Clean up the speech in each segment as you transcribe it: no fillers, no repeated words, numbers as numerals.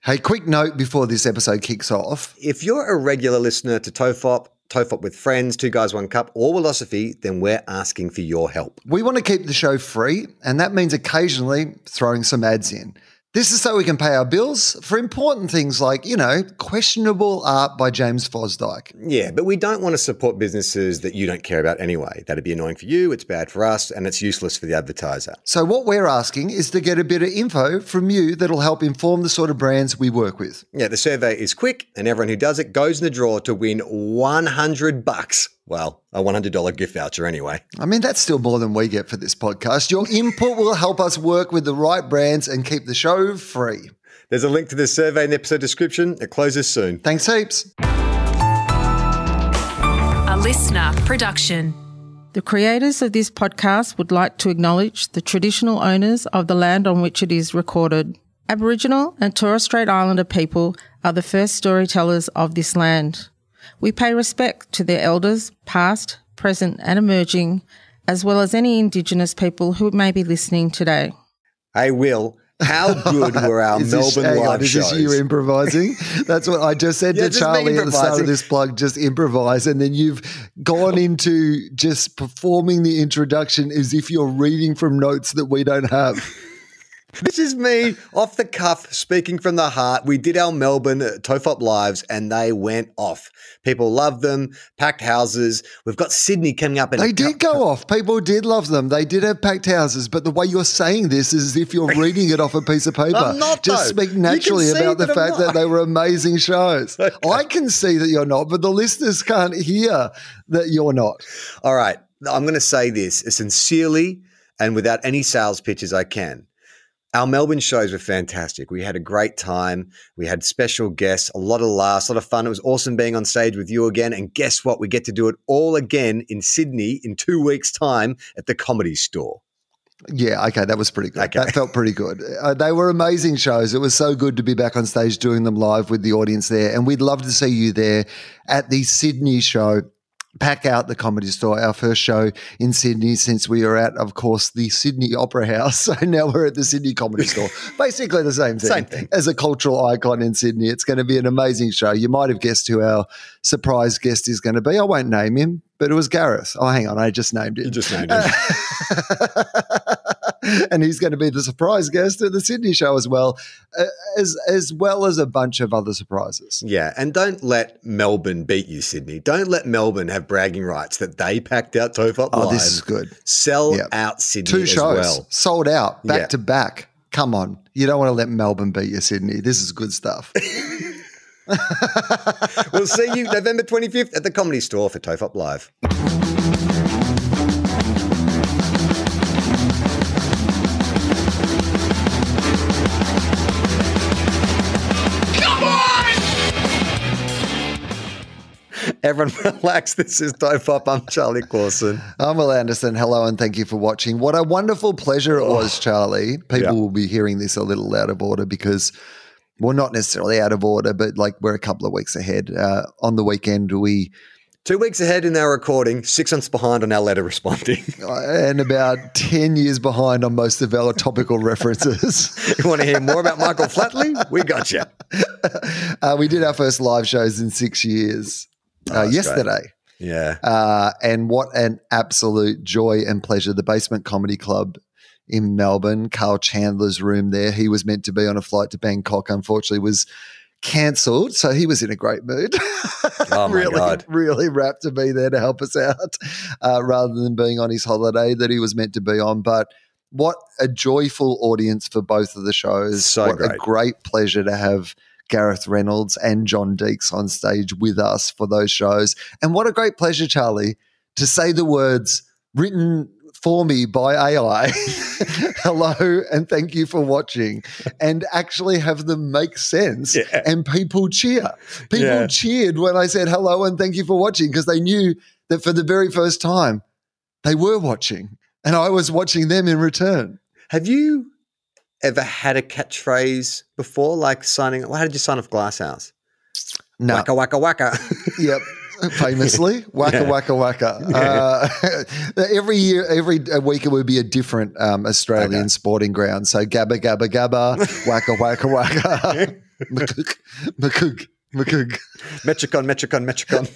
Hey, quick note before this episode kicks off. If you're a regular listener to TOEFOP with Friends, Two Guys, One Cup, or Willosophy, then we're asking for your help. We want to keep the show free, and that means occasionally throwing some ads in. This is so we can pay our bills for important things like, Questionable Art by James Fosdyke. Yeah, but we don't want to support businesses that you don't care about anyway. That'd be annoying for you, it's bad for us, and it's useless for the advertiser. So what we're asking is to get a bit of info from you that'll help inform the sort of brands we work with. Yeah, the survey is quick, and everyone who does it goes in the draw to win $100. Well, a $100 gift voucher anyway. I mean, that's still more than we get for this podcast. Your input will help us work with the right brands and keep the show free. There's a link to this survey in the episode description. It closes soon. Thanks heaps. A listener production. The creators of this podcast would like to acknowledge the traditional owners of the land on which it is recorded. Aboriginal and Torres Strait Islander people are the first storytellers of this land. We pay respect to their elders, past, present and emerging, as well as any Indigenous people who may be listening today. Hey, Will, how good were our Melbourne live shows? Is this you improvising? That's what I just said to Charlie at the start of this plug, just improvise. And then you've gone into just performing the introduction as if you're reading from notes that we don't have. This is me off the cuff, speaking from the heart. We did our Melbourne TOEFOP lives and they went off. People loved them, packed houses. We've got Sydney coming up. They did go off. People did love them. They did have packed houses. But the way you're saying this is as if you're reading it off a piece of paper. I'm not, Just speak naturally about the fact that they were amazing shows. Okay. I can see that you're not, but the listeners can't hear that you're not. All right. I'm going to say this as sincerely and without any sales pitch as I can. Our Melbourne shows were fantastic. We had a great time. We had special guests, a lot of laughs, a lot of fun. It was awesome being on stage with you again. And guess what? We get to do it all again in Sydney in 2 weeks' time at the Comedy Store. Yeah, okay, that was pretty good. Okay. That felt pretty good. They were amazing shows. It was so good to be back on stage doing them live with the audience there. And we'd love to see you there at the Sydney show. Pack out the Comedy Store, our first show in Sydney since we were at, of course, the Sydney Opera House. So now we're at the Sydney Comedy Store. Basically the same thing. As a cultural icon in Sydney. It's going to be an amazing show. You might have guessed who our surprise guest is going to be. I won't name him, but it was Gareth. Oh, hang on. I just named him. You just named him. And he's going to be the surprise guest at the Sydney show as well as a bunch of other surprises. Yeah, and don't let Melbourne beat you, Sydney. Don't let Melbourne have bragging rights that they packed out TOEFOP live. Oh, this is good. Sell out Sydney 2 shows, as well. Sold out, back to back. Come on. You don't want to let Melbourne beat you, Sydney. This is good stuff. We'll see you November 25th at the Comedy Store for TOEFOP Live. Everyone relax. This is TOEFOP. I'm Charlie Clausen. I'm Will Anderson. Hello and thank you for watching. What a wonderful pleasure it was, Charlie. People will be hearing this a little out of order because we're not necessarily out of order, but like we're a couple of weeks ahead. On the weekend, 2 weeks ahead in our recording, 6 months behind on our letter responding. And about 10 years behind on most of our topical references. You want to hear more about Michael Flatley? We got you. We did our first live shows in 6 years yesterday. Great. Yeah. And what an absolute joy and pleasure. The Basement Comedy Club in Melbourne, Carl Chandler's room there. He was meant to be on a flight to Bangkok, unfortunately was cancelled. So he was in a great mood. Oh my God. Really rapt to be there to help us out rather than being on his holiday that he was meant to be on. But what a joyful audience for both of the shows. So what a great pleasure to have Gareth Reynolds and John Deeks on stage with us for those shows. And what a great pleasure, Charlie, to say the words written for me by AI, hello and thank you for watching, and actually have them make sense and people cheer. People cheered when I said hello and thank you for watching because they knew that for the very first time they were watching and I was watching them in return. Have you ever had a catchphrase before, like signing? How did you sign off Glasshouse? No. Waka, waka, waka. Yep. Famously, waka, waka, waka. Every year, every week it would be a different Australian sporting ground. So gabba, gabba, gabba, waka, waka, waka. McCook. Metricon.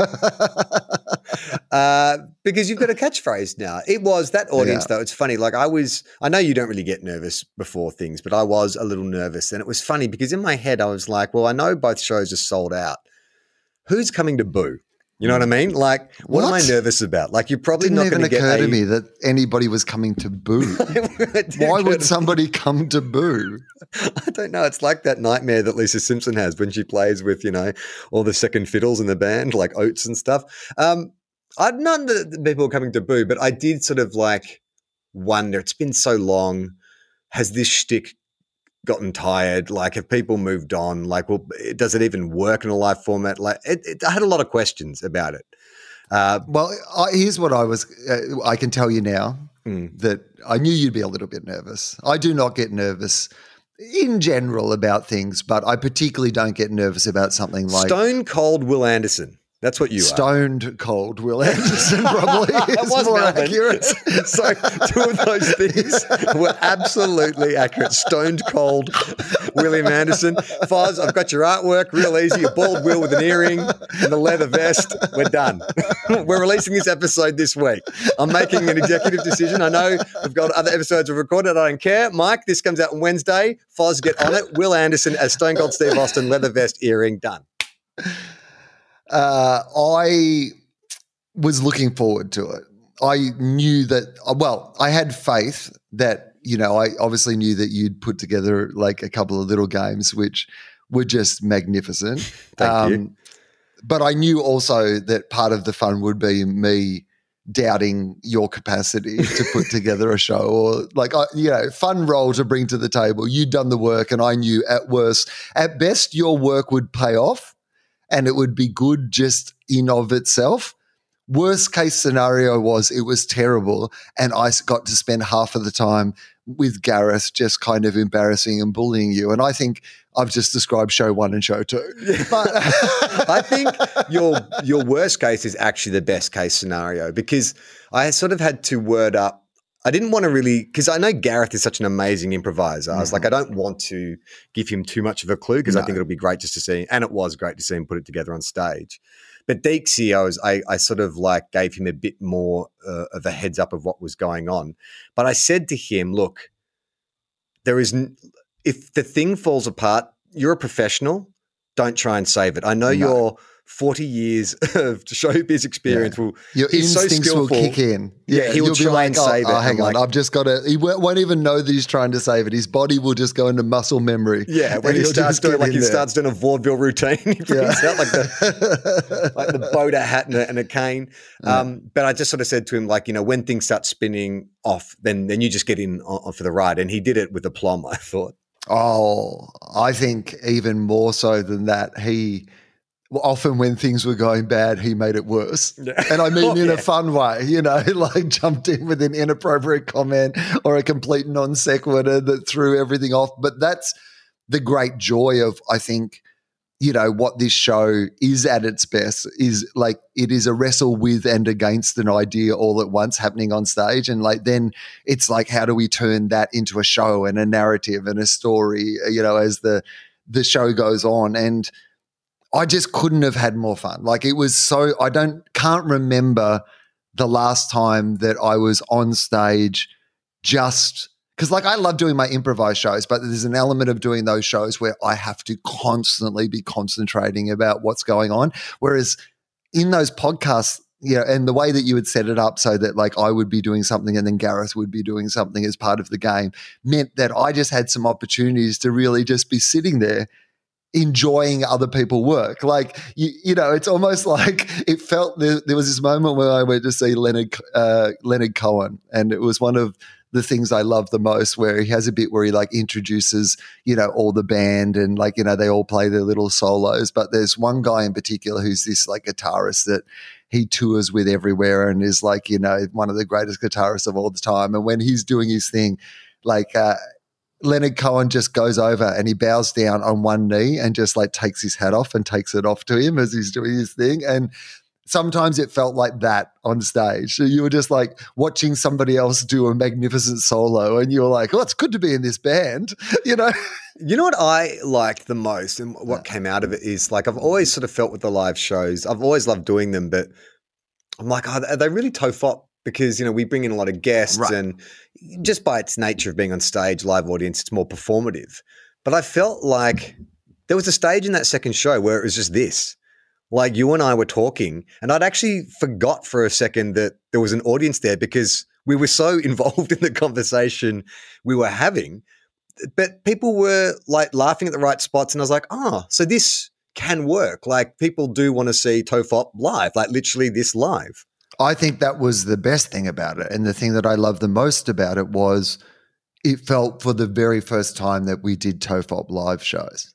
Because you've got a catchphrase now. It was that audience, though. It's funny. Like I know you don't really get nervous before things, but I was a little nervous. And it was funny because in my head, I was like, well, I know both shows are sold out. Who's coming to boo? You know what I mean? Like, what am I nervous about? Like, you're probably not going to get. It didn't even occur to me that anybody was coming to boo. Why would somebody come to boo? I don't know. It's like that nightmare that Lisa Simpson has when she plays with, all the second fiddles in the band, like Oates and stuff. None of the people are coming to boo, but I did sort of like wonder. It's been so long. Has this shtick gotten tired? Like, have people moved on? Like, well, does it even work in a live format? Like, I had a lot of questions about it. Here's what I can tell you now that I knew you'd be a little bit nervous. I do not get nervous in general about things, but I particularly don't get nervous about something like Stone Cold Will Anderson. That's what you are. Stoned cold Will Anderson probably is more accurate. So two of those things were absolutely accurate. Stoned cold William Anderson. Foz, I've got your artwork, real easy. A bald Will with an earring and a leather vest. We're done. We're releasing this episode this week. I'm making an executive decision. I know we've got other episodes we've recorded. I don't care. Mike, this comes out on Wednesday. Foz, get on it. Will Anderson as Stone Cold Steve Austin, leather vest, earring, done. I was looking forward to it. I knew that, I had faith that, I obviously knew that you'd put together like a couple of little games which were just magnificent. Thank you. But I knew also that part of the fun would be me doubting your capacity to put together a show or fun role to bring to the table. You'd done the work and I knew at best your work would pay off. And it would be good just in of itself. Worst case scenario was it was terrible and I got to spend half of the time with Gareth just kind of embarrassing and bullying you. And I think I've just described show 1 and show 2. But I think your worst case is actually the best case scenario because I sort of had to word up. I didn't want to really – because I know Gareth is such an amazing improviser. I was like, I don't want to give him too much of a clue because I think it'll be great just to see – and it was great to see him put it together on stage. But Deeksy, I sort of like gave him a bit more of a heads up of what was going on. But I said to him, look, if the thing falls apart, you're a professional. Don't try and save it. I know you're 40 years of showbiz experience. Yeah. Your instincts will kick in. Yeah, he will try and save it. Hang on, I've just got to. He won't even know that he's trying to save it. His body will just go into muscle memory. Yeah, when he starts doing a vaudeville routine, he brings out like the Boda hat and a cane. But I just sort of said to him, when things start spinning off, then you just get in for the ride. And he did it with aplomb, I thought. Oh, I think even more so than that, often when things were going bad, he made it worse. Yeah. And I mean in a fun way, like jumped in with an inappropriate comment or a complete non sequitur that threw everything off. But that's the great joy of, I think, what this show is at its best is like it is a wrestle with and against an idea all at once happening on stage. And then it's like, how do we turn that into a show and a narrative and a story, as the show goes on. And I just couldn't have had more fun. Like it was so can't remember the last time that I was on stage just because I love doing my improvised shows, but there's an element of doing those shows where I have to constantly be concentrating about what's going on. Whereas in those podcasts, and the way that you would set it up so that I would be doing something and then Gareth would be doing something as part of the game meant that I just had some opportunities to really just be sitting there enjoying other people work. It's almost like it felt there was this moment where I went to see Leonard Cohen, and it was one of the things I love the most, where he has a bit where he introduces, all the band and they all play their little solos. But there's one guy in particular who's this guitarist that he tours with everywhere and is one of the greatest guitarists of all the time. And when he's doing his thing, Leonard Cohen just goes over and he bows down on one knee and just takes his hat off and takes it off to him as he's doing his thing. And sometimes it felt like that on stage. So you were just like watching somebody else do a magnificent solo and you were like, oh, it's good to be in this band, you know? You know what I liked the most and what came out of it is like I've always sort of felt with the live shows, I've always loved doing them, but I'm like, are they really tofop? Because, you know, we bring in a lot of guests and just by its nature of being on stage, live audience, it's more performative. But I felt like there was a stage in that second show where it was just this. Like you and I were talking and I'd actually forgot for a second that there was an audience there because we were so involved in the conversation we were having, but people were like laughing at the right spots. And I was like, oh, so this can work. Like people do want to see Tofop live, like literally this live. I think that was the best thing about it. And the thing that I loved the most about it was it felt for the very first time that we did Tofop live shows.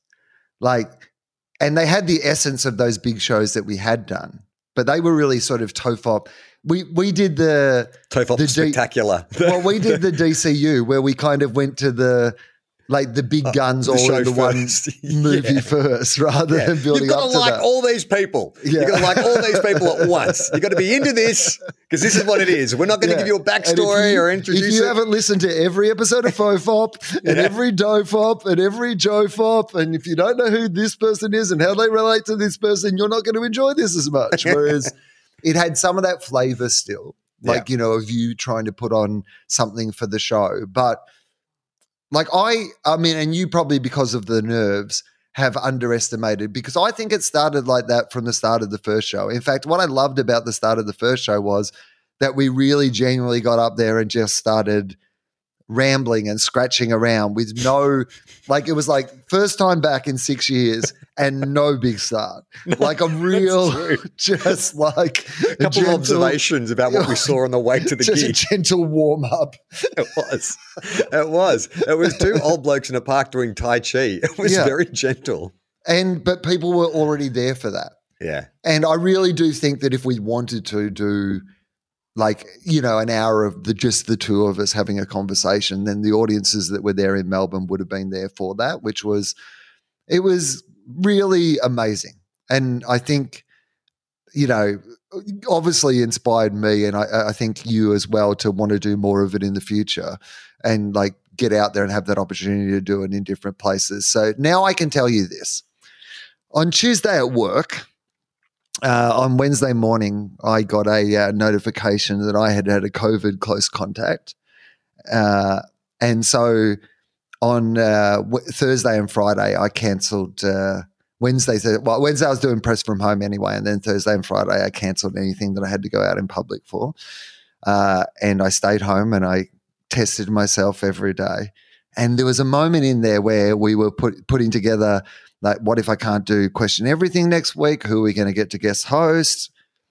And they had the essence of those big shows that we had done, but they were really sort of Tofop. We did the Tofop Spectacular. We did the DCU where we kind of went to the big guns all in the one movie first rather than building up to that. You've got to like all these people. Yeah. You've got to like all these people at once. You've got to be into this because this is what it is. We're not going to give you a backstory or introduce If you haven't listened to every episode of Fofop and every Dofop and every Jofop, and if you don't know who this person is and how they relate to this person, you're not going to enjoy this as much. Whereas it had some of that flavor still, you know, of you trying to put on something for the show. But like I mean, and you probably because of the nerves have underestimated because I think it started like that from the start of the first show. In fact, what I loved about the start of the first show was that we really genuinely got up there and just started rambling and scratching around with no, like it was like first time back in 6 years and no big start. Like a real, just like a couple of observations about what we saw on the way to the just gig. A gentle warm up. It was. It was two old blokes in a park doing Tai Chi. It was very gentle. But people were already there for that. Yeah. And I really do think that if we wanted to do like, you know, an hour of just the two of us having a conversation, then the audiences that were there in Melbourne would have been there for that, it was really amazing. And I think, you know, obviously inspired me and I think you as well to want to do more of it in the future and like get out there and have that opportunity to do it in different places. So now I can tell you this. On Tuesday at work, on Wednesday morning, I got a notification that I had a COVID close contact. And so on Thursday and Friday, I cancelled Wednesday I was doing press from home anyway, and then Thursday and Friday I cancelled anything that I had to go out in public for. And I stayed home and I tested myself every day. And there was a moment in there where we were putting together like, what if I can't do Question Everything next week? Who are we going to get to guest host?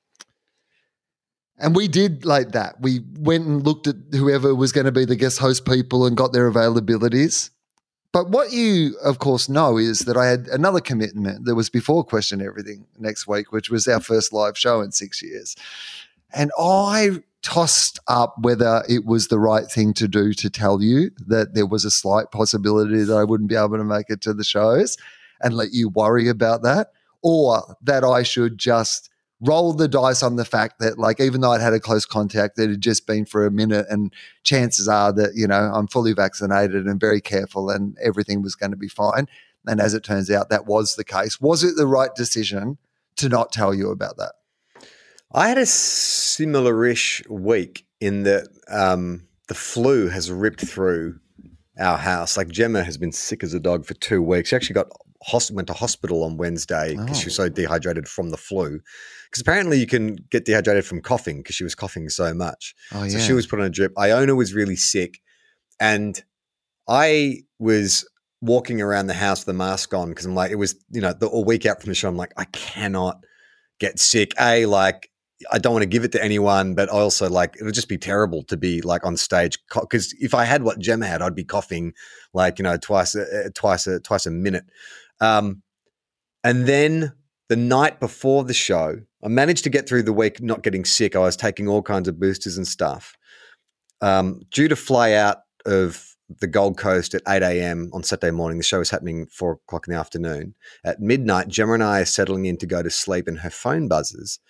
And we did like that. We went and looked at whoever was going to be the guest host people and got their availabilities. But what you, of course, know is that I had another commitment that was before Question Everything next week, which was our first live show in 6 years. And I tossed up whether it was the right thing to do to tell you that there was a slight possibility that I wouldn't be able to make it to the shows and let you worry about that, or that I should just roll the dice on the fact that, like, even though I'd had a close contact, that had just been for a minute and chances are that, you know, I'm fully vaccinated and very careful and everything was going to be fine. And as it turns out, that was the case. Was it the right decision to not tell you about that? I had a similar-ish week in that the flu has ripped through our house. Like Gemma has been sick as a dog for 2 weeks. She actually went to hospital on Wednesday because she was so dehydrated from the flu. Because apparently you can get dehydrated from coughing because she was coughing so much. Oh, yeah. So she was put on a drip. Iona was really sick. And I was walking around the house with the mask on because I'm like, it was, you know, a week out from the show. I'm like, I cannot get sick. Like, I don't want to give it to anyone, but I also like, it would just be terrible to be like on stage. Because if I had what Gemma had, I'd be coughing like, you know, twice a minute. And then the night before the show, I managed to get through the week not getting sick. I was taking all kinds of boosters and stuff. Due to fly out of the Gold Coast at 8 a.m. on Saturday morning, the show was happening 4 o'clock in the afternoon. At midnight, Gemma and I are settling in to go to sleep and her phone buzzes.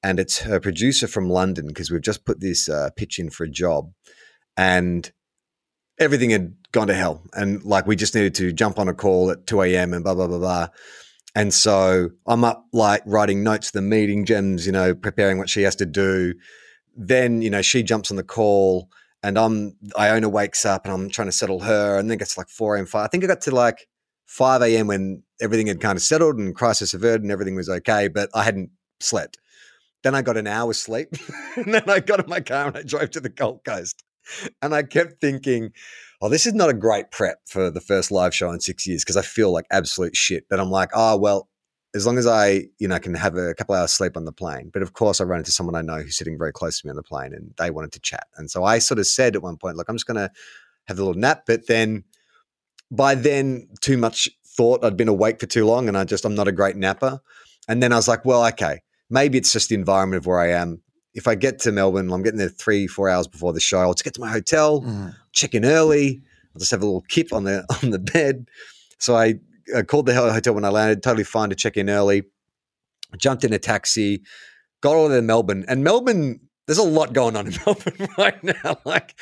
and it's her producer from London, because we've just put this pitch in for a job, and everything had gone to hell. And like, we just needed to jump on a call at 2 a.m. and blah, blah, blah, blah. And so I'm up like writing notes to the meeting, Gem's, you know, preparing what she has to do. Then, you know, she jumps on the call and Iona wakes up and I'm trying to settle her. And then it gets like 4 a.m. I think I got to like 5 a.m. when everything had kind of settled and crisis averted and everything was okay, but I hadn't slept. Then I got an hour's sleep and then I got in my car and I drove to the Gold Coast. And I kept thinking, oh, this is not a great prep for the first live show in 6 years, because I feel like absolute shit. But I'm like, oh, well, as long as I, you know, can have a couple hours sleep on the plane. But of course, I ran into someone I know who's sitting very close to me on the plane and they wanted to chat. And so I sort of said at one point, look, I'm just going to have a little nap. But then by then, too much thought. I'd been awake for too long and I'm not a great napper. And then I was like, well, okay, maybe it's just the environment of where I am. If I get to Melbourne, I'm getting there 3-4 hours before the show. I'll just get to my hotel, check in early. I'll just have a little kip on the bed. So I called the hotel when I landed, totally fine to check in early. Jumped in a taxi, got all the way to Melbourne. And Melbourne, there's a lot going on in Melbourne right now. Like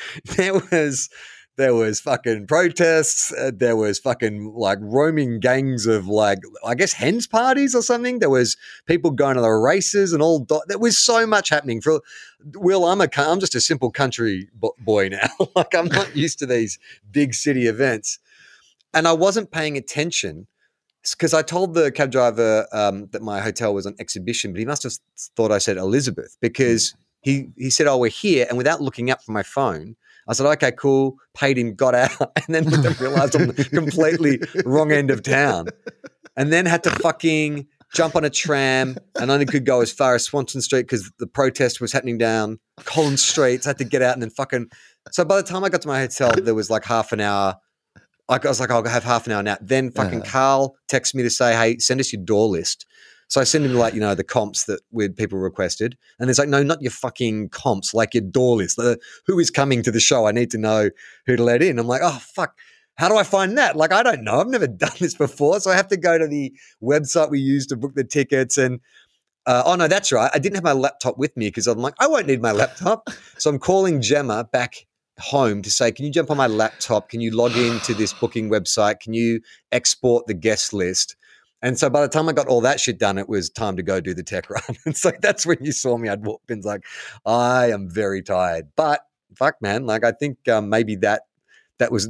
there was fucking protests. There was fucking like roaming gangs of like, I guess, hens parties or something. There was people going to the races and all. There was so much happening. Will, I'm just a simple country boy now. Like, I'm not used to these big city events. And I wasn't paying attention because I told the cab driver that my hotel was on exhibition, but he must have thought I said Elizabeth, because he said, oh, we're here. And without looking up from my phone, I said, okay, cool, paid him, got out, and then realized I'm the completely wrong end of town. And then had to fucking jump on a tram and only could go as far as Swanston Street because the protest was happening down Collins Street. So I had to get out and then fucking – so by the time I got to my hotel, there was like half an hour. I was like, I'll have half an hour nap. Then fucking Carl texted me to say, hey, send us your door list. So I send him like, you know, the comps that people requested. And it's like, no, not your fucking comps, like your door list. Who is coming to the show? I need to know who to let in. I'm like, oh, fuck. How do I find that? Like, I don't know. I've never done this before. So I have to go to the website we use to book the tickets. And, oh, no, that's right. I didn't have my laptop with me because I'm like, I won't need my laptop. So I'm calling Gemma back home to say, can you jump on my laptop? Can you log into this booking website? Can you export the guest list? And so by the time I got all that shit done, it was time to go do the tech run. And so that's when you saw me. I'd walked in like, I am very tired. But fuck, man, like I think maybe that was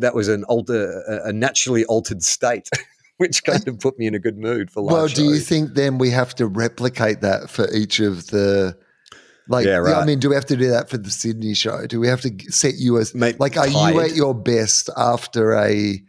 a naturally altered state, which kind of put me in a good mood for live Well, shows. do you think then we have to replicate that for each of the like? Yeah, right. I mean, do we have to do that for the Sydney show? Do we have to set you as like? Are tired. you at your best after a?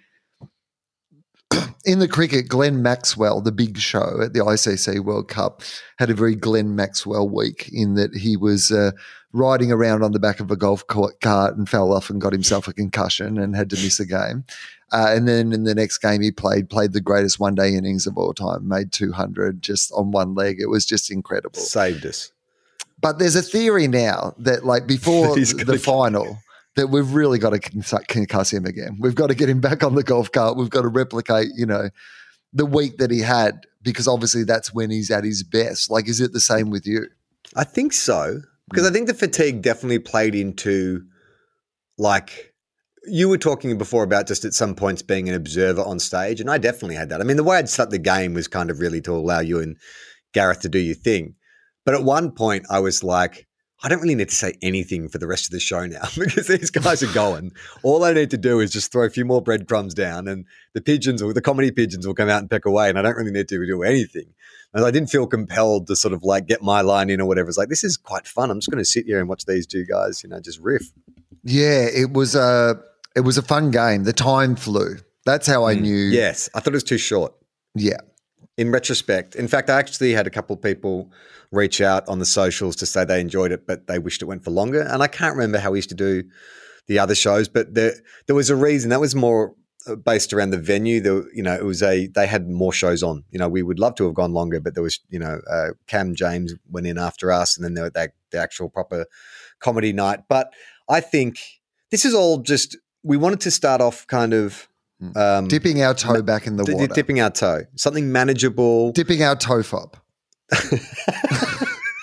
In the cricket, Glenn Maxwell, the big show at the ICC World Cup, had a very Glenn Maxwell week in that he was riding around on the back of a golf cart and fell off and got himself a concussion and had to miss a game. And then in the next game he played the greatest one-day innings of all time, made 200 just on one leg. It was just incredible. Saved us. But there's a theory now that like before the final – that we've really got to concuss him again. We've got to get him back on the golf cart. We've got to replicate, you know, the week that he had, because obviously that's when he's at his best. Like, is it the same with you? I think so, because I think the fatigue definitely played into, like, you were talking before about just at some points being an observer on stage, and I definitely had that. I mean, the way I'd start the game was kind of really to allow you and Gareth to do your thing. But at one point I was like, I don't really need to say anything for the rest of the show now because these guys are going. All I need to do is just throw a few more breadcrumbs down and the comedy pigeons will come out and peck away, and I don't really need to do anything. And I didn't feel compelled to sort of like get my line in or whatever. It's like, this is quite fun. I'm just going to sit here and watch these two guys, you know, just riff. Yeah, it was a fun game. The time flew. That's how I knew. Yes, I thought it was too short. Yeah. In retrospect. In fact, I actually had a couple of people reach out on the socials to say they enjoyed it, but they wished it went for longer. And I can't remember how we used to do the other shows, but there was a reason. That was more based around the venue. They had more shows on. You know, we would love to have gone longer, but there was, you know, Cam James went in after us, and then there was the actual proper comedy night. But I think this is all just, we wanted to start off kind of dipping our toe back in the water. Dipping our toe. Something manageable. Dipping our toe fob.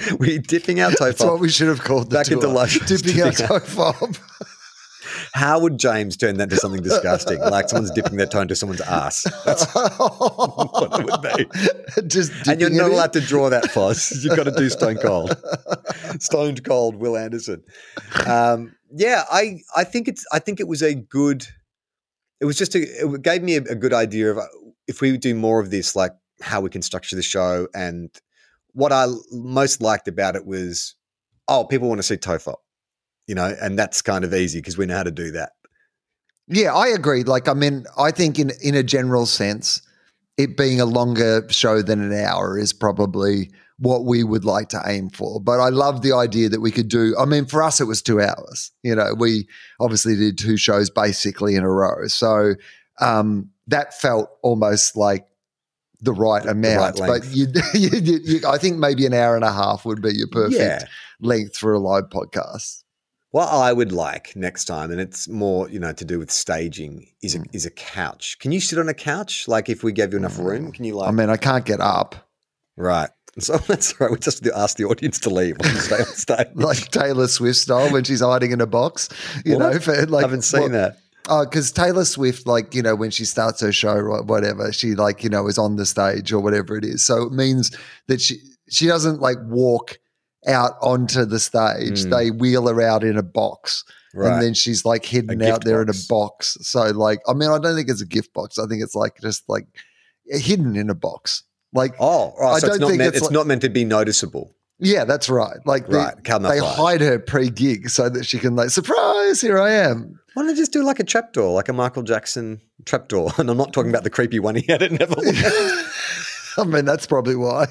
We're dipping our That's what tofop. we should have called the Back tour. into life. Dipping our Dipping our- tofop. How would James turn that into something disgusting? Like someone's dipping their toe into someone's ass. That's what it would be. Just And you're dipping not it in. allowed to draw that, Foz. You've got to do Stone Cold. Stone Cold Will Anderson. Yeah, I think it was a good. It was just it gave me a good idea of if we do more of this, like how we can structure the show. And what I most liked about it was, people want to see Tofop, and that's kind of easy because we know how to do that. Yeah, I agree. Like, I mean, I think in a general sense, it being a longer show than an hour is probably what we would like to aim for. But I love the idea that we could do, I mean, for us, it was 2 hours. We obviously did 2 shows basically in a row. So that felt almost like the right amount. right but I think maybe an hour and a half would be your perfect length for a live podcast. What I would like next time, and it's more, to do with staging, is a couch. Can you sit on a couch? Like if we gave you enough room, can you like? I mean, I can't get up. Right. So that's right. We just ask the audience to leave when we stay on stage. Like Taylor Swift style when she's hiding in a box, What? for like. I haven't seen that. Oh, because Taylor Swift, like, when she starts her show or whatever, she like, is on the stage or whatever it is. So it means that she doesn't like walk out onto the stage. They wheel her out in a box. Right. And then she's like hidden A out gift there in a box. box. So like, I mean, I don't think it's a gift box. I think it's like just like hidden in a box. Like, So don't think it's not meant to be noticeable. yeah, that's right. Like they Camouflage. hide her pre-gig so that she can like, surprise, here I am. Why don't you just do like a trapdoor, like a Michael Jackson trapdoor? And I'm not talking about the creepy one he had at Neville. I mean, that's probably why.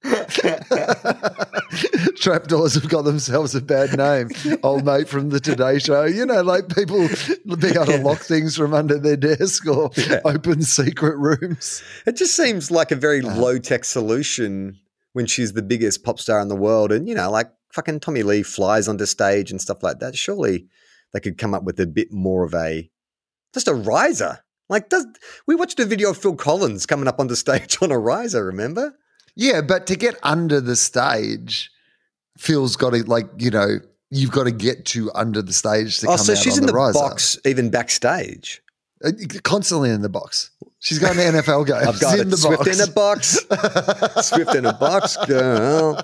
Trapdoors have got themselves a bad name. Old mate from the Today Show. Like people being able to lock things from under their desk or open secret rooms. It just seems like a very low-tech solution when she's the biggest pop star in the world. And, like fucking Tommy Lee flies onto stage and stuff like that. Surely they could come up with a bit more of just a riser. Like, we watched a video of Phil Collins coming up onto stage on a riser, remember? Yeah, but to get under the stage, Phil's got to you've got to get to under the stage to come So out she's on in the the riser. box, even backstage. Constantly in the box. She's going to NFL games. I've got in it. the Swift box. in a box. Swift in a box, girl.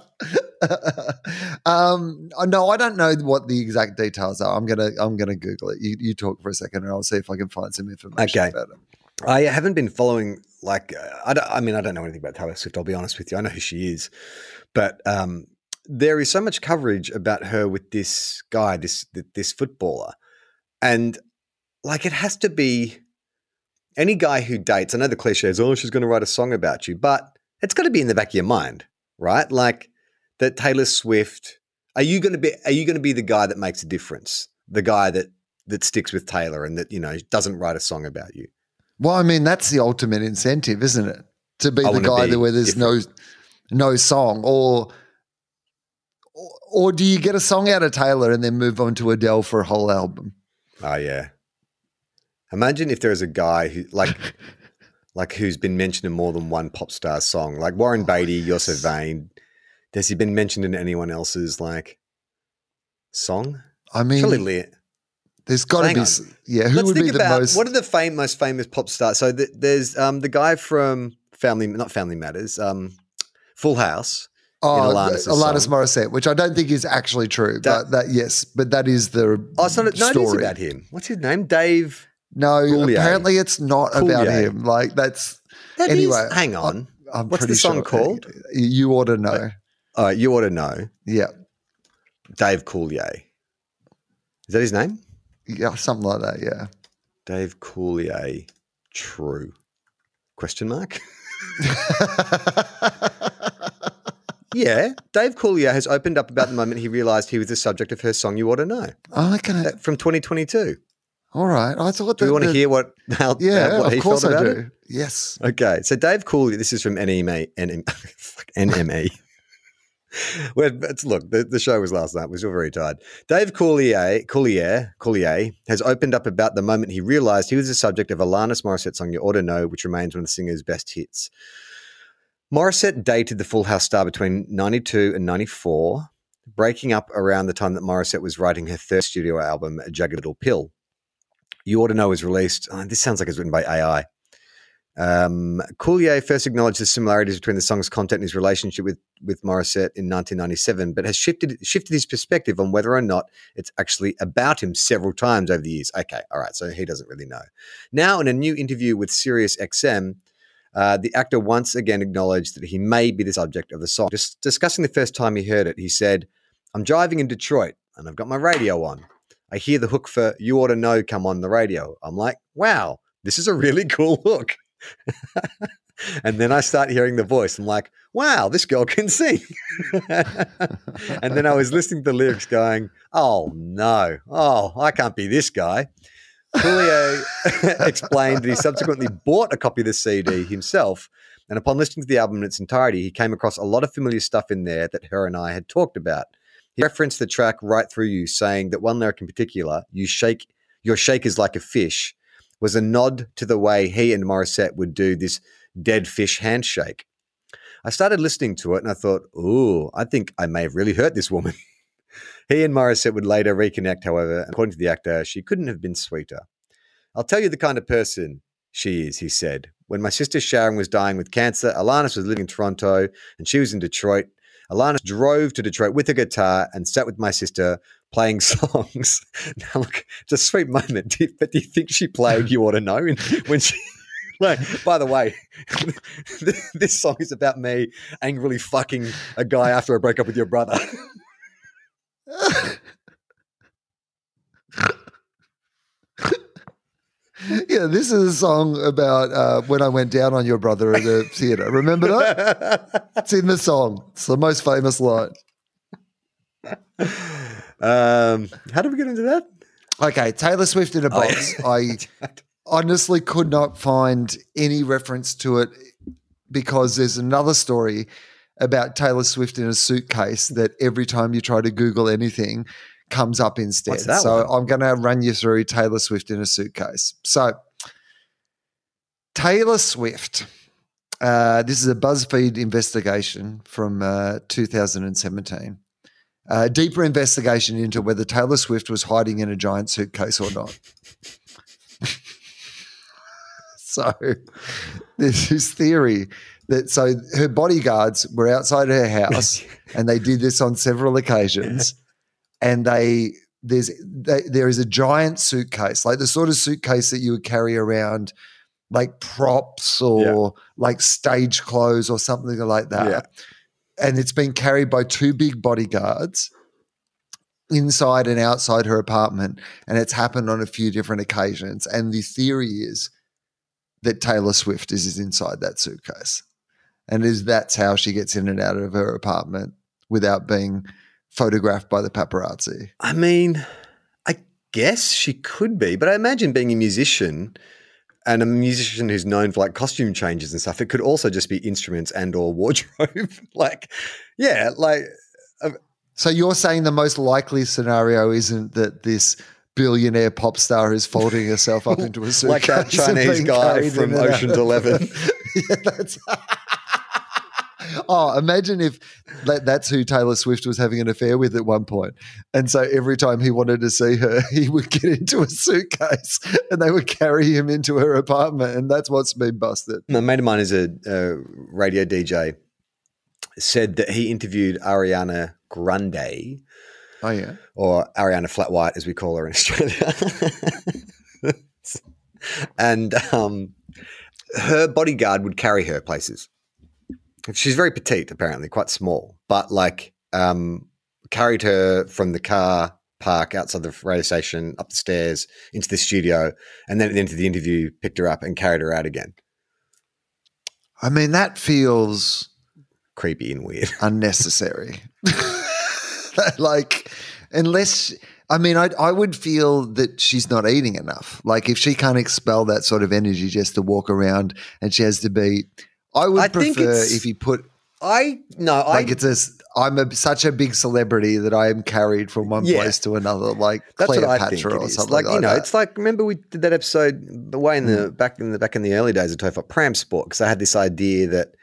No, I don't know what the exact details are. I'm gonna Google it. You talk for a second, and I'll see if I can find some information Okay. about it. I haven't been following, I don't know anything about Taylor Swift, I'll be honest with you. I know who she is. But there is so much coverage about her with this guy, this footballer. And like it has to be any guy who dates, I know the cliche is, she's going to write a song about you, but it's got to be in the back of your mind, right? Like that Taylor Swift, are you going to be the guy that makes a difference? The guy that sticks with Taylor and that, doesn't write a song about you? Well, I mean, that's the ultimate incentive, isn't it? To be I the wanna guy be where there's no song, or do you get a song out of Taylor and then move on to Adele for a whole album? Oh yeah. Imagine if there is a guy who like who's been mentioned in more than one pop star song, like Warren Beatty, You're So Vain. Has he been mentioned in anyone else's song? I mean, Surely there's got to Hang be. on. Yeah, who Let's would be think the about most? what are the most famous pop stars? So there's the guy from not Family Matters, Full House. Alanis Alanis' Morissette, which I don't think is actually true, but that is the It is story. about him. What's his name? Dave. No, Coulier. apparently it's not about Coulier. him. Like that's That anyway. is- hang on. I'm What's pretty the song sure- called? You ought to know. All right, you ought to know. Yeah, Dave Coulier. Is that his name? yeah, something like that. Yeah. Dave Coulier, true? Question mark. Yeah, Dave Coulier has opened up about the moment he realised he was the subject of her song "You Ought to Know" Oh, okay. from 2022. All right. I thought. Do we want to hear what he of felt course I about do. it? Yes. Okay, so Dave Coulier, this is from NME. Well, look, the show was last night. We're still very tired. Dave Coulier has opened up about the moment he realised he was the subject of Alanis Morissette's song "You Ought to Know," which remains one of the singer's best hits. Morissette dated the Full House star between 92 and 94, breaking up around the time that Morissette was writing her third studio album, A Jagged Little Pill. You Ought to Know was released. This sounds like it's written by AI. Coulier first acknowledged the similarities between the song's content and his relationship with Morissette in 1997, but has shifted his perspective on whether or not it's actually about him several times over the years. Okay, all right, so he doesn't really know. Now, in a new interview with SiriusXM, the actor once again acknowledged that he may be the subject of the song. Just discussing the first time he heard it, he said, "I'm driving in Detroit and I've got my radio on. I hear the hook for You Ought to Know come on the radio. I'm like, wow, this is a really cool hook." And then I start hearing the voice. I'm like, wow, this girl can sing. And then I was listening to the lyrics going, oh, no. Oh, I can't be this guy. Coulier explained that he subsequently bought a copy of the CD himself, and upon listening to the album in its entirety, he came across a lot of familiar stuff in there that her and I had talked about. He referenced the track Right Through You, saying that one lyric in particular, your shake is like a fish, was a nod to the way he and Morissette would do this dead fish handshake. I started listening to it and I thought, ooh, I think I may have really hurt this woman. He and Morissette would later reconnect, however, and according to the actor, she couldn't have been sweeter. I'll tell you the kind of person she is, he said. When my sister Sharon was dying with cancer, Alanis was living in Toronto and she was in Detroit. Alanis drove to Detroit with a guitar and sat with my sister playing songs. Now, look, it's a sweet moment. But do you think she played You Ought to Know when she... Like, by the way, this song is about me angrily fucking a guy after I broke up with your brother. Yeah, this is a song about when I went down on your brother at the theatre. Remember that? It's in the song. It's the most famous line. How did we get into that? Okay, Taylor Swift in a box. I honestly could not find any reference to it because there's another story about Taylor Swift in a suitcase that every time you try to Google anything comes up instead. What's that So one? I'm going to run you through Taylor Swift in a suitcase. So Taylor Swift, this is a BuzzFeed investigation from 2017. Deeper investigation into whether Taylor Swift was hiding in a giant suitcase or not. So there's this theory that her bodyguards were outside her house and they did this on several occasions, and there is a giant suitcase, like the sort of suitcase that you would carry around like props or like stage clothes or something like that. Yeah. And it's been carried by two big bodyguards inside and outside her apartment, and it's happened on a few different occasions. And the theory is that Taylor Swift is inside that suitcase, and that's how she gets in and out of her apartment without being photographed by the paparazzi. I mean, I guess she could be, but I imagine being a musician and a musician who's known for like costume changes and stuff, it could also just be instruments and or wardrobe. So you're saying the most likely scenario isn't that this billionaire pop star is folding herself up into a suitcase like that Chinese guy from Ocean's 11. Yeah, that's... Oh, imagine if that's who Taylor Swift was having an affair with at one point. And so every time he wanted to see her, he would get into a suitcase and they would carry him into her apartment. And that's what's been busted. A mate of mine is a radio DJ, said that he interviewed Ariana Grande. Oh, yeah. Or Ariana Flat White, as we call her in Australia. And her bodyguard would carry her places. She's very petite, apparently, quite small, but carried her from the car park outside the radio station, up the stairs, into the studio, and then at the end of the interview, picked her up and carried her out again. I mean, that feels creepy and weird. Unnecessary. I would feel that she's not eating enough. Like if she can't expel that sort of energy just to walk around and she has to be, I prefer if you put, I'm such a big celebrity that I am carried from one place to another, like that's Cleopatra what I think or something like that. It's like, remember we did that episode way in the back in the early days of Tofop Pram Sport, because I had this idea that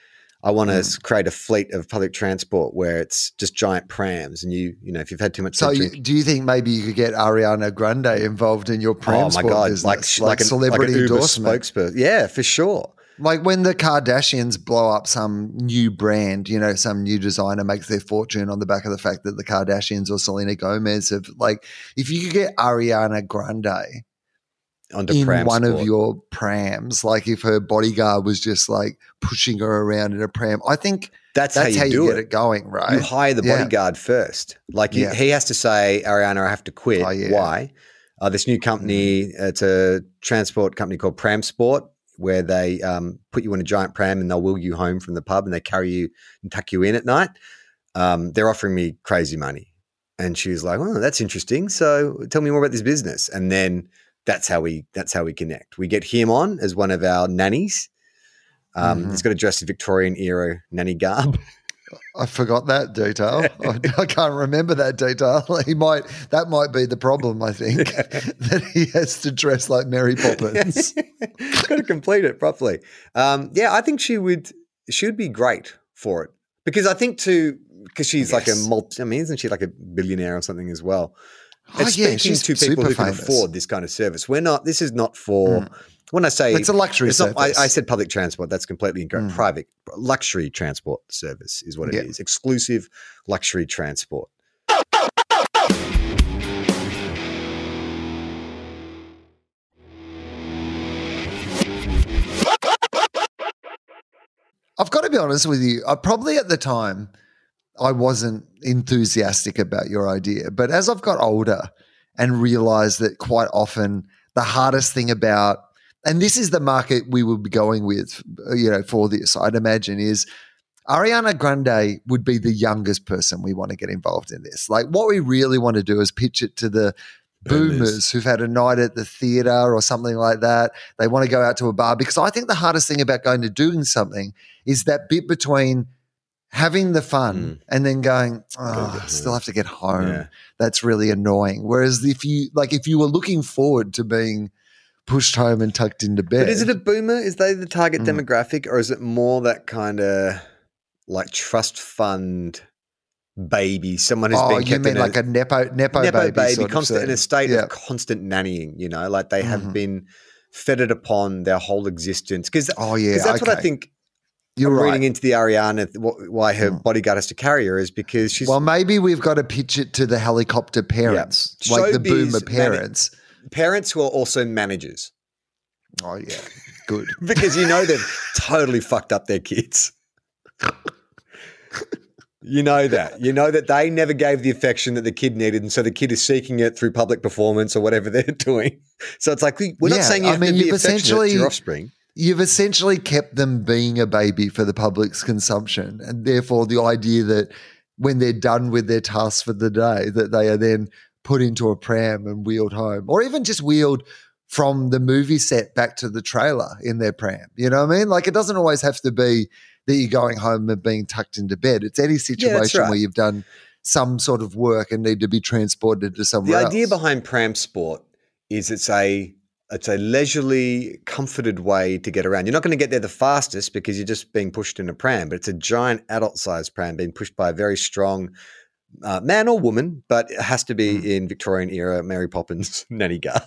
I want to create a fleet of public transport where it's just giant prams, and you know, if you've had too much, So do you think maybe you could get Ariana Grande involved in your pram sport business? like celebrity like an Uber endorsement? spokesperson? Yeah, for sure. Like when the Kardashians blow up some new brand, you know, some new designer makes their fortune on the back of the fact that the Kardashians or Selena Gomez have, like, if you could get Ariana Grande Onto in pram one sport. of your prams, like if her bodyguard was just like pushing her around in a pram, I think That's that's how you do get it going, right? You hire the Yeah. bodyguard first. Like Yeah. he has to say, Ariana, I have to quit. Oh, yeah. Why? This new company, it's a transport company called Pram Sport, where they put you in a giant pram and they'll wheel you home from the pub and they carry you and tuck you in at night. They're offering me crazy money. And she was like, oh, that's interesting. So tell me more about this business. And then that's how we connect. We get him on as one of our nannies. He's got to dress in Victorian era nanny garb. I forgot that detail. I can't remember that detail. That might be the problem, I think, that he has to dress like Mary Poppins. Got to complete it properly. I think she would be great for it because I think because she's like isn't she like a billionaire or something as well? Oh, yeah, speaking she's to people who super can famous. afford this kind of service. This is not for when I say It's a luxury it's not- service. I said public transport. That's completely incorrect. Private luxury transport service is what it is. Exclusive luxury transport. I've got to be honest with you. Probably at the time, I wasn't enthusiastic about your idea. But as I've got older and realized that quite often the hardest thing about, and this is the market we would be going with, you know, for this, I'd imagine, is Ariana Grande would be the youngest person we want to get involved in this. Like, what we really want to do is pitch it to the boomers who've had a night at the theater or something like that. They want to go out to a bar, because I think the hardest thing about going to doing something is that bit between having the fun and then going, I still have to get home. Yeah. That's really annoying. Whereas if you were looking forward to being pushed home and tucked into bed. But is it a boomer? Is they the target demographic, or is it more that kind of like trust fund baby? Someone who's been kept you mean in like a nepo baby sort of constant in thing. a state Yeah. of constant nannying, you know, like they have been feted upon their whole existence. Because that's what I think You're I'm right. reading into the Ariana, why her bodyguard has to carry her is because she's Well, maybe we've got to pitch it to the helicopter parents, like the Showbiz boomer parents. parents who are also managers. Oh, yeah. Good. Because you know they've totally fucked up their kids. You know that. You know that they never gave the affection that the kid needed, and so the kid is seeking it through public performance or whatever they're doing. So it's like, we're not saying you have to be affectionate to your offspring. You've essentially kept them being a baby for the public's consumption, and therefore the idea that when they're done with their tasks for the day, that they are then put into a pram and wheeled home, or even just wheeled from the movie set back to the trailer in their pram. You know what I mean? Like, it doesn't always have to be that you're going home and being tucked into bed. It's any situation where you've done some sort of work and need to be transported to somewhere else. The idea behind pram sport is it's a leisurely, comforted way to get around. You're not going to get there the fastest because you're just being pushed in a pram, but it's a giant adult-sized pram being pushed by a very strong man or woman, but it has to be in Victorian era Mary Poppins nanny garb.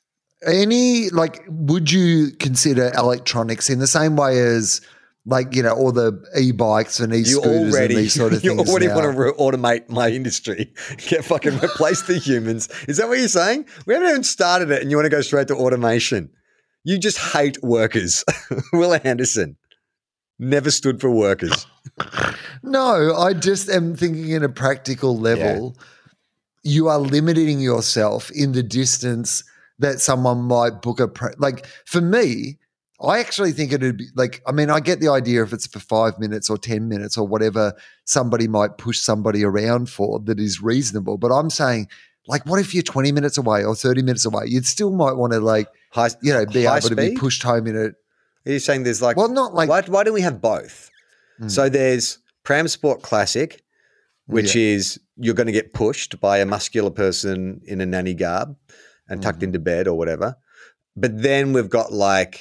Would you consider electronics in the same way as, like, you know, all the e-bikes and e-scooters and these sort of things? You already now? want to automate my industry. Get fucking replace the humans. Is that what you're saying? We haven't even started it and you want to go straight to automation. You just hate workers. Will Anderson never stood for workers. No, I just am thinking in a practical level, you are limiting yourself in the distance that someone might book like, for me, I actually think it'd be like, I mean, I get the idea if it's for 5 minutes or 10 minutes or whatever somebody might push somebody around for that is reasonable. But I'm saying, like, what if you're 20 minutes away or 30 minutes away? You'd still might want to, like, be high able to be speed? pushed home in a. Are you saying there's like, Well, not like. why don't we have both? So there's Pram Sport Classic, which is you're going to get pushed by a muscular person in a nanny garb and tucked into bed or whatever. But then we've got like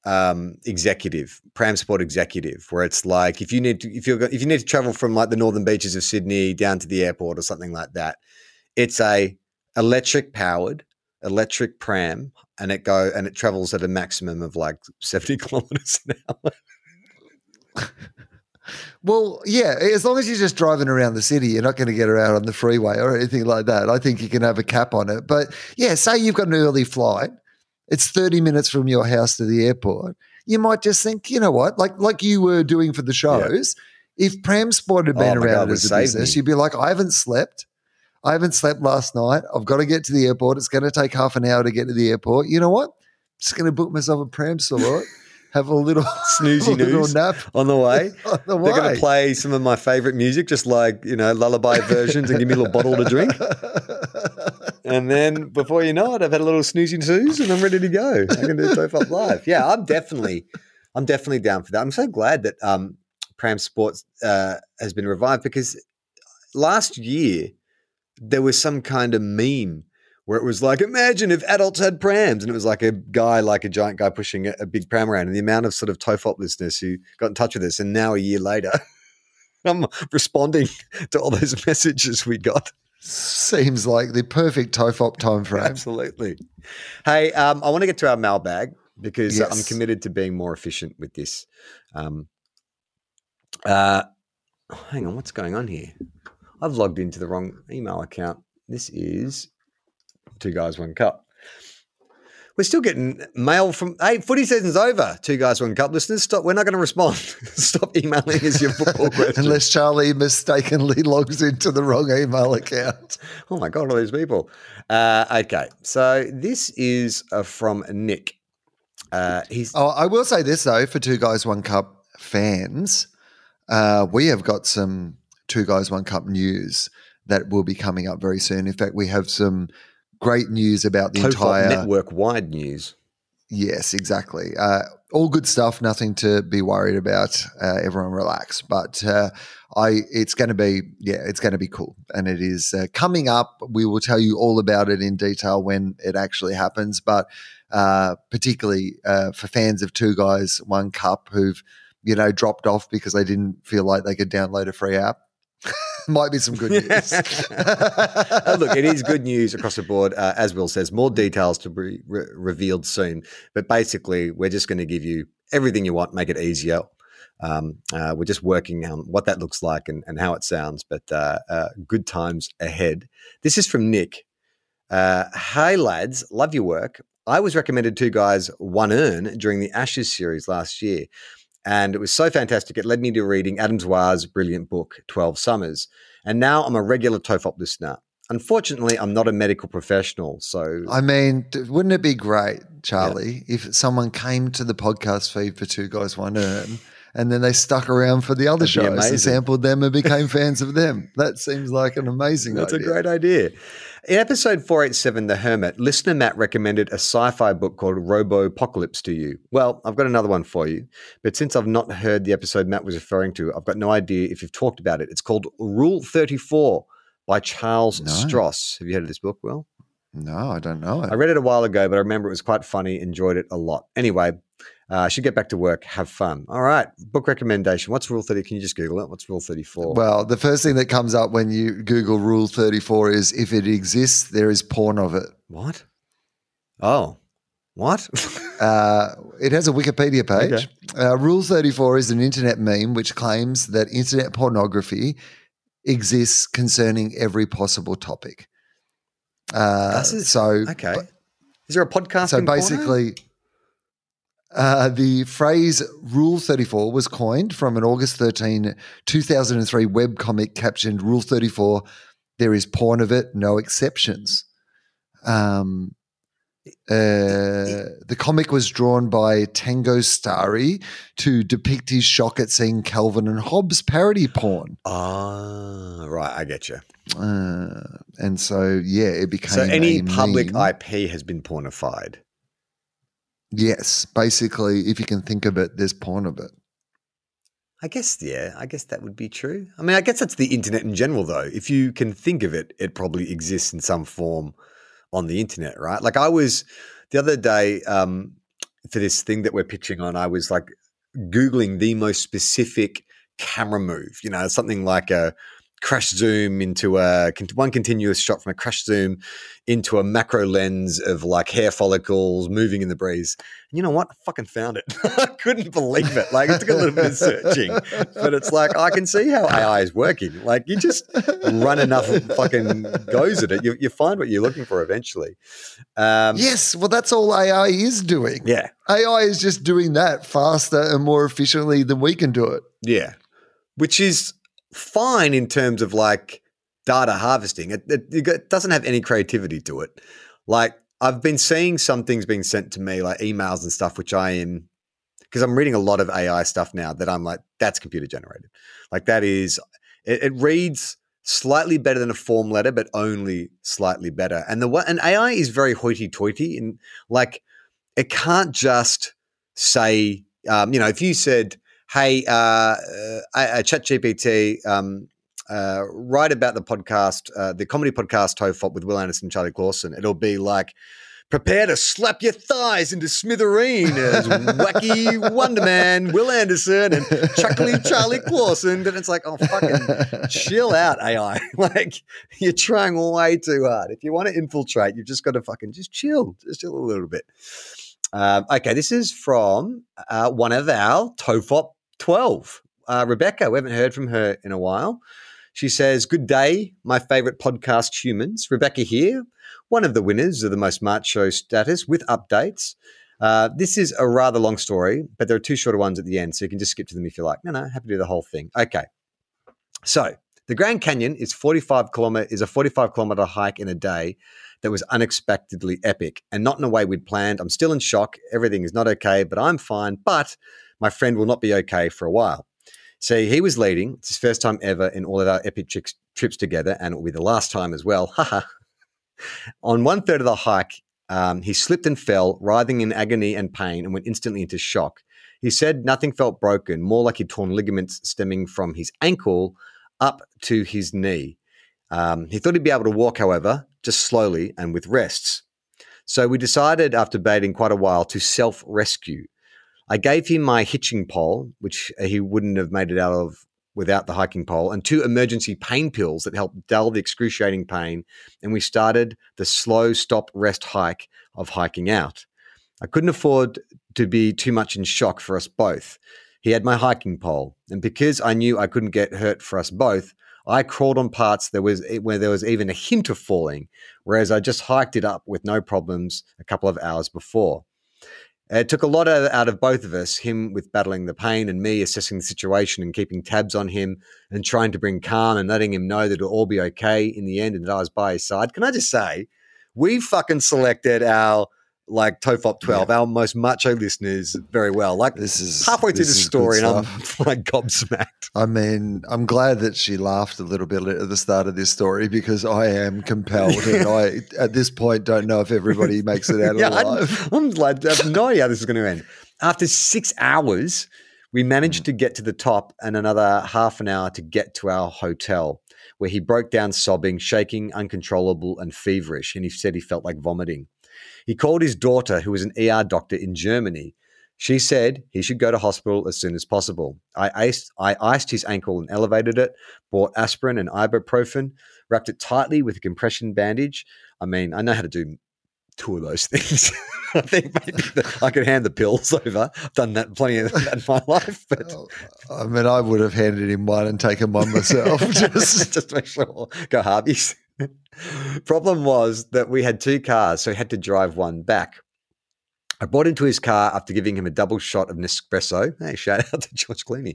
executive, Pram Sport executive, where it's like if you need to travel from like the northern beaches of Sydney down to the airport or something like that, it's a electric pram, and it travels at a maximum of like 70 kilometers an hour. Well, yeah, as long as you're just driving around the city, you're not going to get around on the freeway or anything like that. I think you can have a cap on it. But yeah, say you've got an early flight. It's 30 minutes from your house to the airport. You might just think, you know what, like you were doing for the shows, if Pram Sport had been around as a business, you'd be like, I haven't slept last night. I've got to get to the airport. It's going to take half an hour to get to the airport. You know what? I'm just going to book myself a Pram Sport. Have a little snoozy nap on the way. They're going to play some of my favorite music, just like, lullaby versions, and give me a little bottle to drink. And then before you know it, I've had a little snoozy snooze and I'm ready to go. I can do Tofop Live. Yeah, I'm definitely down for that. I'm so glad that Pram Sports has been revived, because last year there was some kind of meme where it was like, imagine if adults had prams, and it was like a giant guy pushing a big pram around, and the amount of sort of Tofop listeners who got in touch with us, and now a year later, I'm responding to all those messages we got. Seems like the perfect Tofop time frame. Absolutely. Hey, I want to get to our mailbag, because I'm committed to being more efficient with this. Hang on, what's going on here? I've logged into the wrong email account. This is Two Guys, One Cup. We're still getting mail from, hey, footy season's over, Two Guys, One Cup listeners. Stop. We're not going to respond. Stop emailing us your football questions. Unless Charlie mistakenly logs into the wrong email account. Oh my God, all these people. Okay, so this is from Nick. I will say this though, for Two Guys, One Cup fans, we have got some Two Guys, One Cup news that will be coming up very soon. In fact, we have some great news about the entire network-wide news. Yes, exactly. All good stuff. Nothing to be worried about. Everyone relax. But it's going to be cool, and it is coming up. We will tell you all about it in detail when it actually happens. But particularly for fans of Two Guys, One Cup who've dropped off because they didn't feel like they could download a free app. Might be some good news. Look, it is good news across the board. As Will says, more details to be revealed soon. But basically, we're just going to give you everything you want, make it easier. We're just working on what that looks like and how it sounds. But good times ahead. This is from Nick. Hey, lads, love your work. I was recommended Two Guys, One Urn during the Ashes series last year. And it was so fantastic, it led me to reading Adam Dwar's brilliant book, 12 Summers. And now I'm a regular Tofop listener. Unfortunately, I'm not a medical professional, so... I mean, wouldn't it be great, Charlie, if someone came to the podcast feed for Two Guys, One Urn, and then they stuck around for the other shows and sampled them and became fans of them? That seems like an amazing idea. That's a great idea. In episode 487, The Hermit, listener Matt recommended a sci-fi book called Robo-Apocalypse to you. Well, I've got another one for you, but since I've not heard the episode Matt was referring to, I've got no idea if you've talked about it. It's called Rule 34 by Charles Stross. Have you heard of this book, Will? No, I don't know it. I read it a while ago, but I remember it was quite funny, enjoyed it a lot. Anyway, I should get back to work, have fun. All right, book recommendation. What's Rule 30? Can you just Google it? What's Rule 34? Well, the first thing that comes up when you Google Rule 34 is if it exists, there is porn of it. What? Oh, what? It has a Wikipedia page. Okay. Rule 34 is an internet meme which claims that internet pornography exists concerning every possible topic. Okay. Is there a podcast? So basically, the phrase Rule 34 was coined from an August 13, 2003 webcomic captioned Rule 34, there is porn of it, no exceptions. The comic was drawn by Tango Starry to depict his shock at seeing Calvin and Hobbes parody porn. Ah, right, I get you. And so, it became so any public meme. IP has been pornified. Yes, basically, if you can think of it, there's porn of it. I guess that would be true. I mean, I guess that's the internet in general, though. If you can think of it, it probably exists in some form on the internet, right? Like I was the other day for this thing that we're pitching on, I was like Googling the most specific camera move, something like a crash zoom into one continuous shot from a crash zoom into a macro lens of like hair follicles moving in the breeze. And you know what? I fucking found it. I couldn't believe it. Like, it took a little bit of searching, but it's like, I can see how AI is working. Like, you just run enough fucking goes at it. You find what you're looking for eventually. Yes. Well, that's all AI is doing. Yeah. AI is just doing that faster and more efficiently than we can do it. Yeah. Which is fine in terms of like data harvesting. It doesn't have any creativity to it. Like, I've been seeing some things being sent to me, like emails and stuff, which because I'm reading a lot of AI stuff now that I'm like, that's computer generated. Like, that is, it reads slightly better than a form letter, but only slightly better. And AI is very hoity-toity, and like, it can't just say, if you said, hey, ChatGPT, write about the podcast, the comedy podcast TOEFOP with Will Anderson and Charlie Clausen. It'll be like, prepare to slap your thighs into smithereen as wacky Wonder Man Will Anderson and chuckly Charlie Clausen. And it's like, oh, fucking chill out, AI. Like, you're trying way too hard. If you want to infiltrate, you've just got to fucking just chill a little bit. Okay, this is from one of our TOEFOP 12. Rebecca, we haven't heard from her in a while. She says, good day, my favorite podcast humans. Rebecca here, one of the winners of the most macho status with updates. This is a rather long story, but there are two shorter ones at the end, so you can just skip to them if you like. No, happy to do the whole thing. Okay. So the Grand Canyon is a 45 kilometer hike in a day that was unexpectedly epic and not in a way we'd planned. I'm still in shock. Everything is not okay, but I'm fine. But my friend will not be okay for a while. So he was leading. It's his first time ever in all of our epic trips together, and it will be the last time as well. Haha. On 1/3 of the hike, he slipped and fell, writhing in agony and pain, and went instantly into shock. He said nothing felt broken, more like he'd torn ligaments stemming from his ankle up to his knee. He thought he'd be able to walk, however, just slowly and with rests. So we decided, after debating quite a while, to self-rescue. I gave him my hitching pole, which he wouldn't have made it out of without the hiking pole, and 2 emergency pain pills that helped dull the excruciating pain, and we started the slow stop rest hike of hiking out. I couldn't afford to be too much in shock for us both. He had my hiking pole, and because I knew I couldn't get hurt for us both, I crawled on parts where there was even a hint of falling, whereas I just hiked it up with no problems a couple of hours before. It took a lot out of both of us, him with battling the pain and me assessing the situation and keeping tabs on him and trying to bring calm and letting him know that it'll all be okay in the end and that I was by his side. Can I just say, we fucking selected our like TOEFOP 12, our most macho listeners very well. Like, this is halfway through the story and I'm like gobsmacked. I mean, I'm glad that she laughed a little bit at the start of this story because I am compelled and I, at this point, don't know if everybody makes it out alive. I'm like, I have no idea how this is going to end. After 6 hours, we managed to get to the top and another half an hour to get to our hotel, where he broke down sobbing, shaking, uncontrollable and feverish, and he said he felt like vomiting. He called his daughter, who was an ER doctor in Germany. She said he should go to hospital as soon as possible. I iced his ankle and elevated it, bought aspirin and ibuprofen, wrapped it tightly with a compression bandage. I mean, I know how to do 2 of those things. I think maybe I could hand the pills over. I've done that plenty of that in my life. But I mean, I would have handed him one and taken one myself. just to make sure. Go Harveys. Problem was that we had 2 cars, so he had to drive one back. I brought into his car after giving him a double shot of Nespresso. Hey, shout out to George Clooney.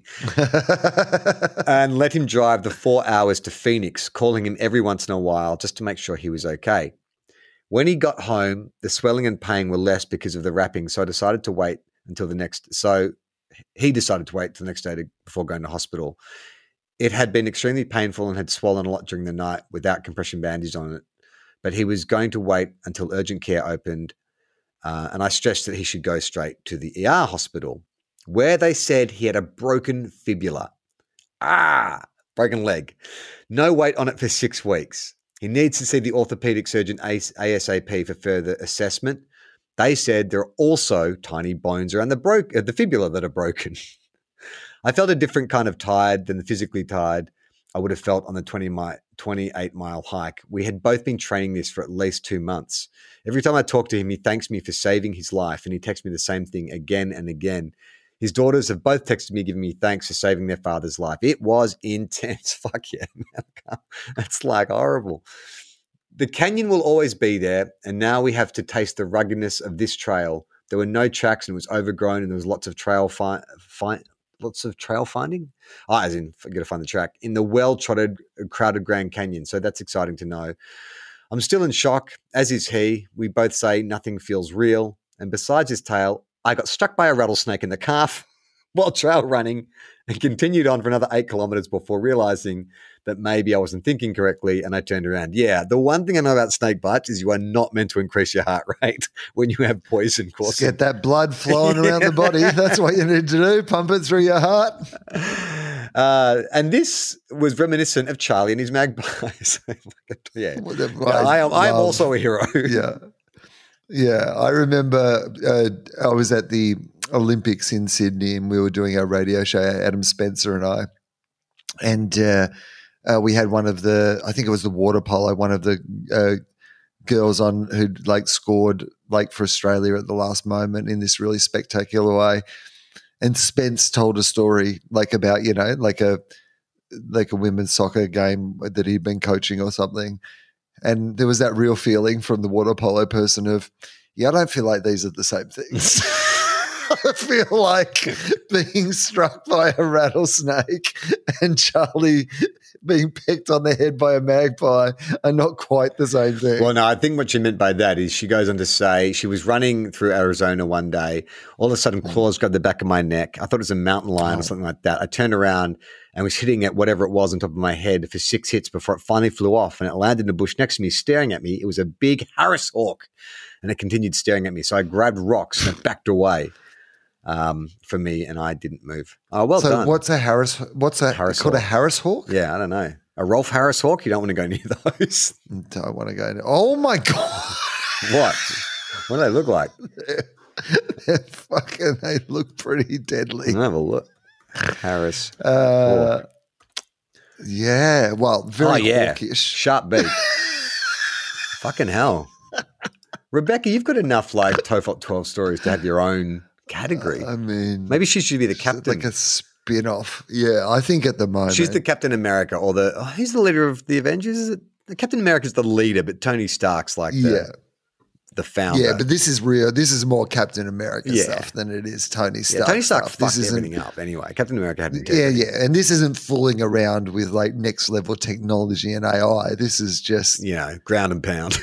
And let him drive the 4 hours to Phoenix, calling him every once in a while just to make sure he was okay. When he got home, the swelling and pain were less because of the wrapping, so he decided to wait until the next day before going to hospital. It had been extremely painful and had swollen a lot during the night without compression bandage on it, but he was going to wait until urgent care opened, and I stressed that he should go straight to the ER hospital, where they said he had a broken fibula. Broken leg. No weight on it for 6 weeks. He needs to see the orthopedic surgeon ASAP for further assessment. They said there are also tiny bones around the fibula that are broken. I felt a different kind of tired than the physically tired I would have felt on the 28-mile hike. We had both been training this for at least 2 months. Every time I talk to him, he thanks me for saving his life, and he texts me the same thing again and again. His daughters have both texted me giving me thanks for saving their father's life. It was intense. Fuck yeah, man. That's like horrible. The canyon will always be there, and now we have to taste the ruggedness of this trail. There were no tracks, and it was overgrown, and there was lots of trail finding. As in, got to find the track in the well-trotted, crowded Grand Canyon. So that's exciting to know. I'm still in shock, as is he. We both say nothing feels real. And besides his tail, I got struck by a rattlesnake in the calf while trail running and continued on for another 8 kilometers before realizing that maybe I wasn't thinking correctly, and I turned around. Yeah, the one thing I know about snake bites is you are not meant to increase your heart rate when you have poison coursing. Just get that blood flowing around the body. That's what you need to do. Pump it through your heart. And this was reminiscent of Charlie and his magpies. Yeah, I am also a hero. Yeah. I remember I was at the Olympics in Sydney, and we were doing our radio show, Adam Spencer and I, and we had one of the, I think it was the water polo, one of the girls on who'd like scored like for Australia at the last moment in this really spectacular way. And Spence told a story like about, you know, like a women's soccer game that he'd been coaching or something. And there was that real feeling from the water polo person of, yeah, I don't feel like these are the same things. I feel like being struck by a rattlesnake and Charlie being pecked on the head by a magpie are not quite the same thing. Well, no, I think what she meant by that is she goes on to say she was running through Arizona one day. All of a sudden, claws grabbed the back of my neck. I thought it was a mountain lion or something like that. I turned around and was hitting at whatever it was on top of my head for 6 hits before it finally flew off, and it landed in a bush next to me, staring at me. It was a big Harris hawk, and it continued staring at me. So I grabbed rocks and it backed away from me, and I didn't move. Oh, well done. So what's a Harris? What's a Harris called hawk? A Harris hawk? Yeah, I don't know. A Rolf Harris hawk? You don't want to go near those. Don't want to go near. Oh my God! What? What do they look like? They look pretty deadly. Have a look. Harris. Yeah. Well, very hawkish. Sharp beak. Fucking hell. Rebecca, you've got enough like Tofop 12 stories to have your own category. I mean, maybe she should be the captain. Like a spin-off. Yeah, I think at the moment. She's the Captain America, or who's the leader of the Avengers? Is it Captain America's the leader, but Tony Stark's like the founder. Yeah, but this is real. This is more Captain America stuff than it is Tony Stark. Yeah, Tony Stark fucked everything up anyway. Captain America had integrity. Yeah. And this isn't fooling around with like next level technology and AI. This is just ground and pound.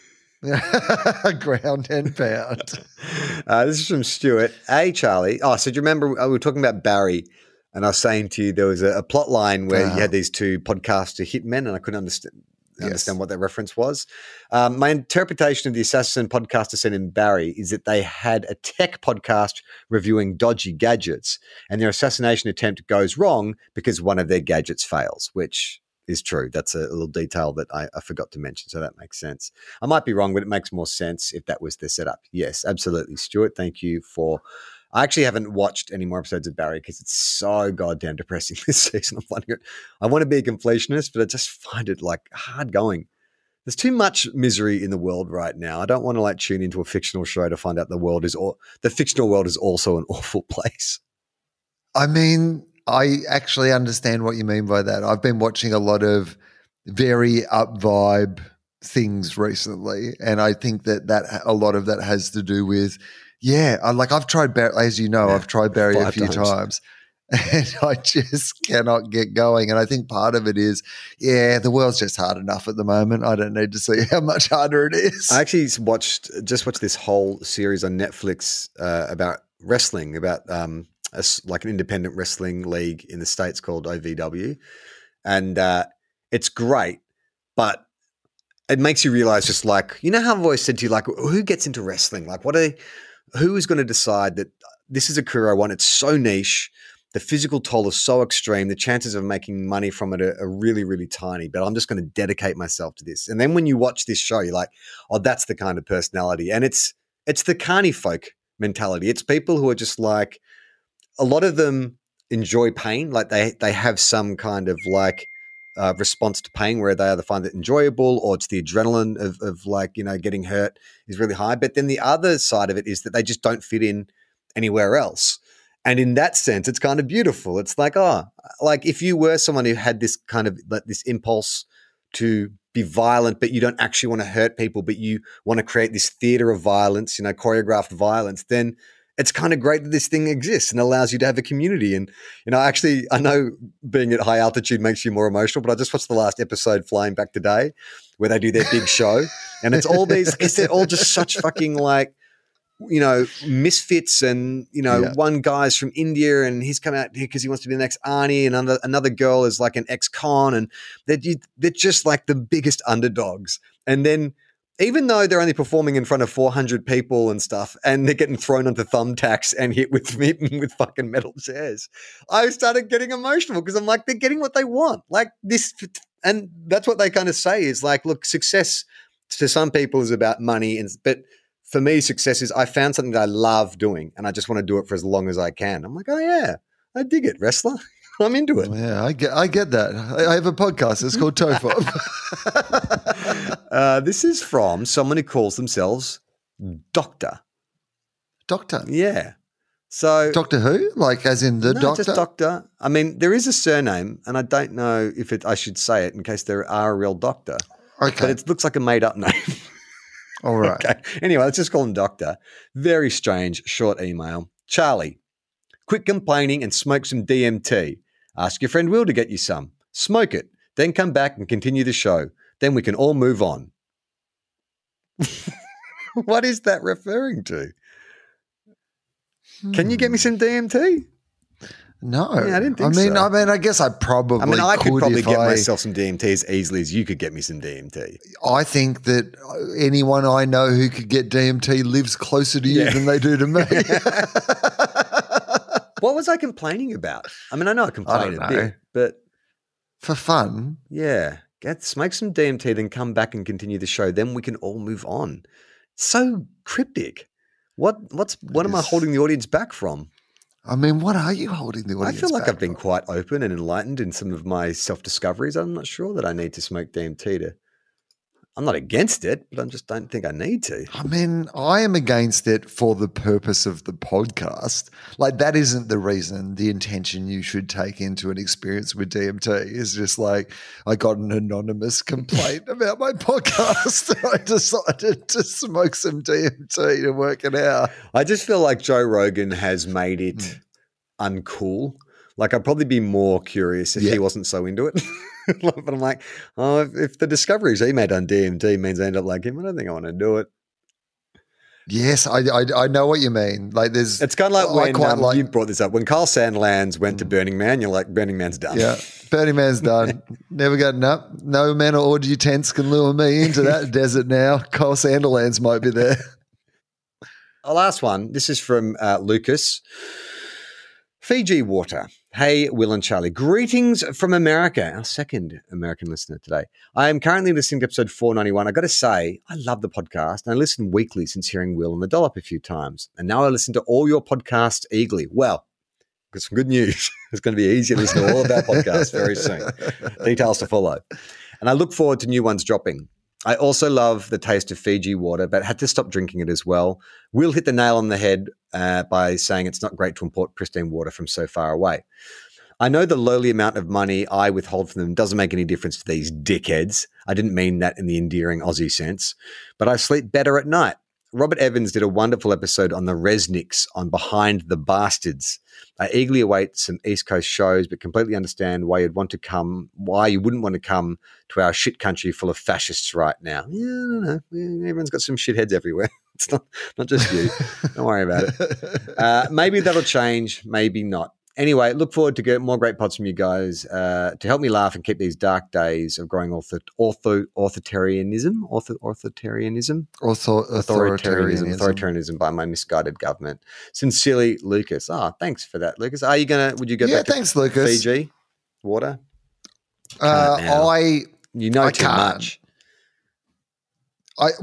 Ground and pound. This is from Stuart. Hey, Charlie. Oh, so do you remember we were talking about Barry, and I was saying to you there was a plot line where you had these two podcaster hitmen, and I couldn't understand what that reference was. My interpretation of the assassin podcaster scene in Barry is that they had a tech podcast reviewing dodgy gadgets, and their assassination attempt goes wrong because one of their gadgets fails, which is true. That's a little detail that I forgot to mention, so that makes sense. I might be wrong, but it makes more sense if that was the setup. Yes, absolutely. Stuart, thank you for – I actually haven't watched any more episodes of Barry because it's so goddamn depressing this season. I want to be a completionist, but I just find it like hard going. There's too much misery in the world right now. I don't want to like tune into a fictional show to find out the fictional world is also an awful place. I mean – I actually understand what you mean by that. I've been watching a lot of very up vibe things recently, and I think that a lot of that has to do with, I've tried Barry, as you know, I've tried Barry a few times, and I just cannot get going. And I think part of it is, the world's just hard enough at the moment. I don't need to see how much harder it is. I actually watched this whole series on Netflix about wrestling, about like an independent wrestling league in the States called OVW. And it's great, but it makes you realize just like, you know how I've always said to you, like, who gets into wrestling? Like who is going to decide that this is a career I want? It's so niche. The physical toll is so extreme. The chances of making money from it are really, really tiny, but I'm just going to dedicate myself to this. And then when you watch this show, you're like, oh, that's the kind of personality. And it's it's the carny folk mentality. It's people who are just like, a lot of them enjoy pain. Like they have some kind of like response to pain where they either find it enjoyable or it's the adrenaline of like, you know, getting hurt is really high. But then the other side of it is that they just don't fit in anywhere else. And in that sense, it's kind of beautiful. It's like, like if you were someone who had this kind of like this impulse to be violent, but you don't actually want to hurt people, but you want to create this theater of violence, you know, choreographed violence, then it's kind of great that this thing exists and allows you to have a community. And, you know, actually, I know being at high altitude makes you more emotional, but I just watched the last episode, Flying Back Today, where they do their big show. And it's all these, they're all just such fucking like, you know, misfits. And, you know, one guy's from India and he's come out here because he wants to be the next Arnie. And another girl is like an ex-con. And they're just like the biggest underdogs. And then, even though they're only performing in front of 400 people and stuff, and they're getting thrown onto thumbtacks and hit with fucking metal chairs, I started getting emotional because I'm like, they're getting what they want. Like this, and that's what they kind of say is like, look, success to some people is about money, but for me, success is I found something that I love doing, and I just want to do it for as long as I can. I'm like, oh yeah, I dig it, wrestler. I'm into it. Yeah, I get that. I have a podcast. It's called Tofop. This is from someone who calls themselves Doctor. Doctor? Yeah. So Doctor Who? Like as in the Doctor? Just Doctor. I mean, there is a surname, and I don't know if I should say it in case there are a real doctor. Okay. But it looks like a made-up name. All right. Okay. Anyway, let's just call him Doctor. Very strange, short email. Charlie, quit complaining and smoke some DMT. Ask your friend Will to get you some. Smoke it. Then come back and continue the show. Then we can all move on. What is that referring to? Can you get me some DMT? No. Yeah, I didn't think so. I mean, I guess I probably I could probably get myself some DMT as easily as you could get me some DMT. I think that anyone I know who could get DMT lives closer to you than they do to me. What was I complaining about? I mean, I know I complained a bit, but for fun. Yeah. Smoke some DMT, then come back and continue the show. Then we can all move on. So cryptic. What am I holding the audience back from? I mean, what are you holding the audience back? I feel like I've been quite open and enlightened in some of my self-discoveries. I'm not sure that I need to smoke DMT to. I'm not against it, but I just don't think I need to. I mean, I am against it for the purpose of the podcast. Like, that isn't the reason, the intention you should take into an experience with DMT is just like, I got an anonymous complaint about my podcast. I decided to smoke some DMT to work it out. I just feel like Joe Rogan has made it uncool. Like, I'd probably be more curious if he wasn't so into it. But I'm like, if the discoveries he made on DMT means I end up like him, I don't think I want to do it. Yes, I know what you mean. Like, it's kind of like when you brought this up. When Carl Sandlands went to Burning Man, you're like, Burning Man's done. Yeah, Burning Man's done. Never gotten up. No amount of orgy tents can lure me into that desert now. Carl Sanderlands might be there. The last one. This is from Lucas. Fiji water. Hey, Will and Charlie. Greetings from America, our second American listener today. I am currently listening to episode 491. I got to say, I love the podcast, and I listen weekly since hearing Will and the Dollop a few times. And now I listen to all your podcasts eagerly. Well, got some good news. It's going to be easier to listen to all of our podcasts very soon. Details to follow. And I look forward to new ones dropping. I also love the taste of Fiji water, but had to stop drinking it as well. Will hit the nail on the head by saying it's not great to import pristine water from so far away. I know the lowly amount of money I withhold from them doesn't make any difference to these dickheads. I didn't mean that in the endearing Aussie sense, but I sleep better at night. Robert Evans did a wonderful episode on the Resnicks on Behind the Bastards. I eagerly await some East Coast shows, but completely understand why you wouldn't want to come to our shit country full of fascists right now. Yeah, I don't know. Everyone's got some shitheads everywhere. It's not just you. Don't worry about it. Maybe that'll change, maybe not. Anyway, look forward to get more great pods from you guys to help me laugh and keep these dark days of growing authoritarianism by my misguided government. Sincerely, Lucas. Thanks for that, Lucas. Would you go back thanks, to Lucas. Fiji water? You know too much. I'm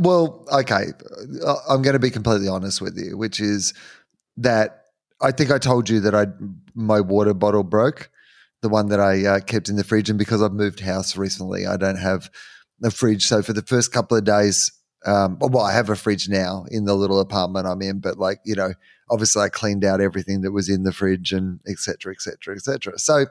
going to be completely honest with you, which is that I think I told you that my water bottle broke, the one that I kept in the fridge, and because I've moved house recently, I don't have a fridge. So for the first couple of days, I have a fridge now in the little apartment I'm in, but obviously I cleaned out everything that was in the fridge and et cetera, et cetera, et cetera. So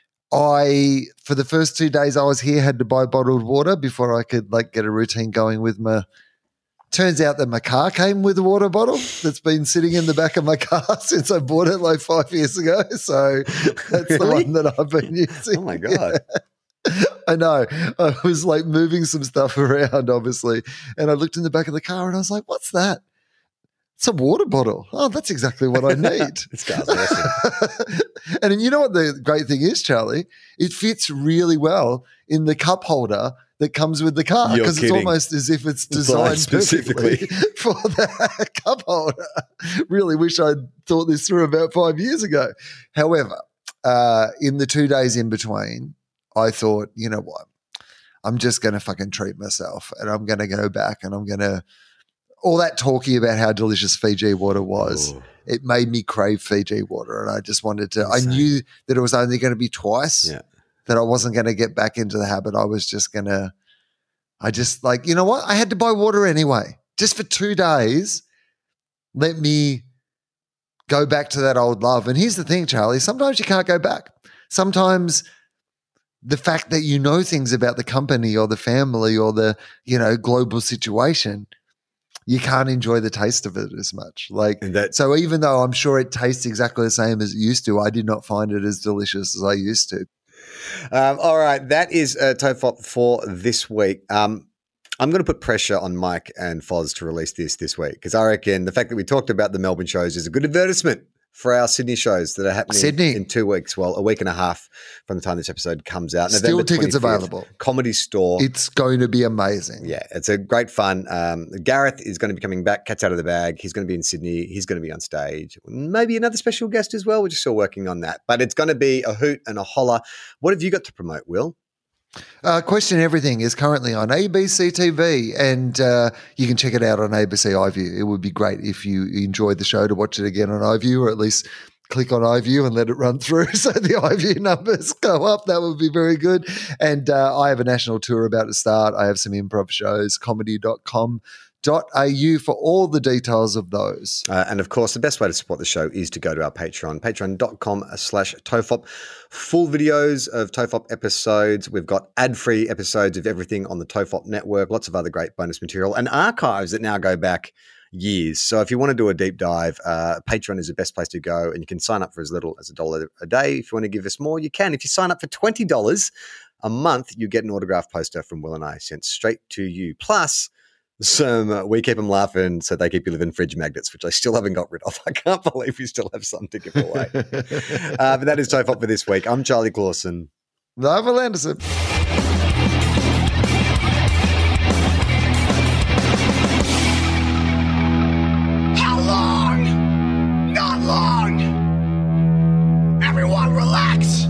for the first 2 days I was here, had to buy bottled water before I could get a routine going with my. Turns out that my car came with a water bottle that's been sitting in the back of my car since I bought it 5 years ago. So that's the one that I've been using. Oh my God. Yeah. I know. I was moving some stuff around, obviously, and I looked in the back of the car and I was like, what's that? It's a water bottle. Oh, that's exactly what I need. This car's awesome. And you know what the great thing is, Charlie? It fits really well in the cup holder that comes with the car, because it's almost as if it's designed specifically for that cup holder. Really wish I'd thought this through about 5 years ago. However, in the 2 days in between, I thought, you know what? I'm just going to fucking treat myself, and I'm going to go back, and I'm going to all that talking about how delicious Fiji water was. Ooh. It made me crave Fiji water, and I just wanted to. I knew that it was only going to be twice. Yeah. That I wasn't going to get back into the habit. I was just going to. You know what? I had to buy water anyway, just for 2 days. Let me go back to that old love. And here's the thing, Charlie. Sometimes you can't go back. Sometimes the fact that you know things about the company or the family or the global situation, you can't enjoy the taste of it as much. So even though I'm sure it tastes exactly the same as it used to, I did not find it as delicious as I used to. All right, that is TOFOP for this week. I'm going to put pressure on Mike and Foz to release this week, because I reckon the fact that we talked about the Melbourne shows is a good advertisement for our Sydney shows that are happening in 2 weeks. Well, a week and a half from the time this episode comes out. Still November tickets 25th, available. Comedy Store. It's going to be amazing. Yeah, it's a great fun. Gareth is going to be coming back, Cat's out of the bag. He's going to be in Sydney. He's going to be on stage. Maybe another special guest as well. We're just still working on that. But it's going to be a hoot and a holler. What have you got to promote, Will? Question Everything is currently on ABC TV, and you can check it out on ABC iView. It would be great if you enjoyed the show to watch it again on iView, or at least click on iView and let it run through so the iView numbers go up. That would be very good. And I have a national tour about to start. I have some improv shows, comedy.com.au for all the details of those. And of course, the best way to support the show is to go to our Patreon, patreon.com/TOFOP. Full videos of TOFOP episodes. We've got ad-free episodes of everything on the TOFOP network, lots of other great bonus material, and archives that now go back years. So if you want to do a deep dive, Patreon is the best place to go, and you can sign up for as little as $1 a day. If you want to give us more, you can. If you sign up for $20 a month, you get an autographed poster from Will and I sent straight to you. Plus, some We Keep Them Laughing So They Keep You Living fridge magnets, which I still haven't got rid of. I can't believe we still have some to give away. But that is TOFOP for this week. I'm Charlie Clausen. Niall Anderson. How long? Not long. Everyone relax.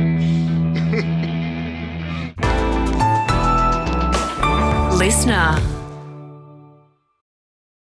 Listener.